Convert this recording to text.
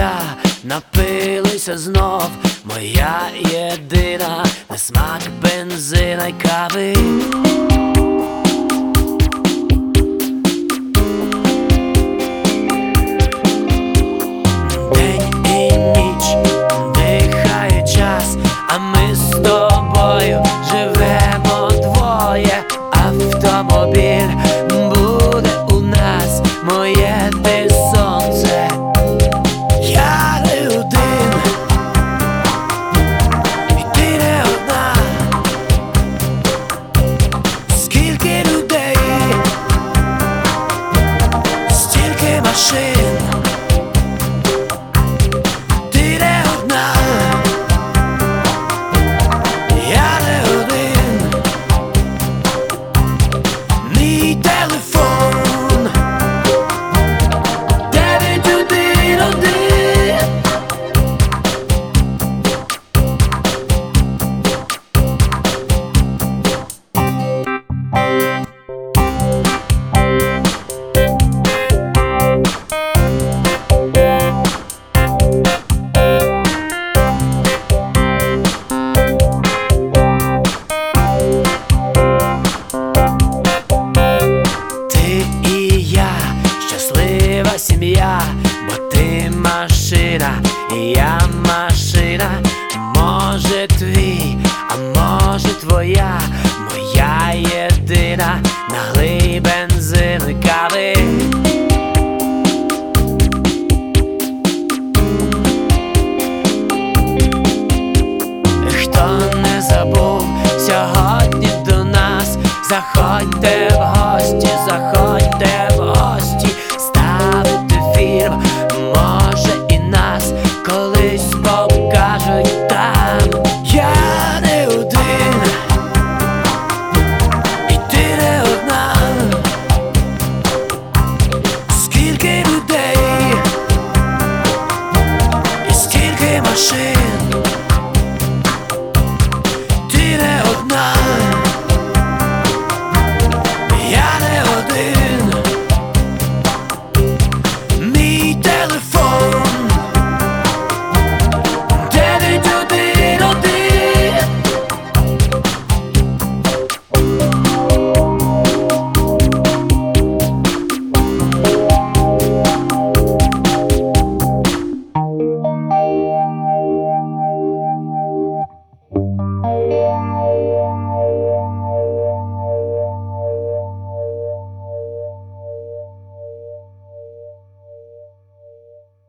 я напилися знов, моя єдина, на смак бензина й кави. День і ніч дихає час, а ми з тобою живемо двоє. Автомобіль буде у нас, моє ти сонце. Я не один, і ти не одна. Скільки людей, стільки машин. Ти не одна, я не один. Мій телефон 911. Ти і я, щаслива сім'я, бо ти машина, і я машина. Може твій, а може твоя, моя єдина, налий бензину й кави. Хто не забув сьогодні до нас, заходьте в гості, заходьте в гості, ставити фільм, може і нас колись покажуть там. Я не один, і ти не одна. Скільки людей, і стільки машин.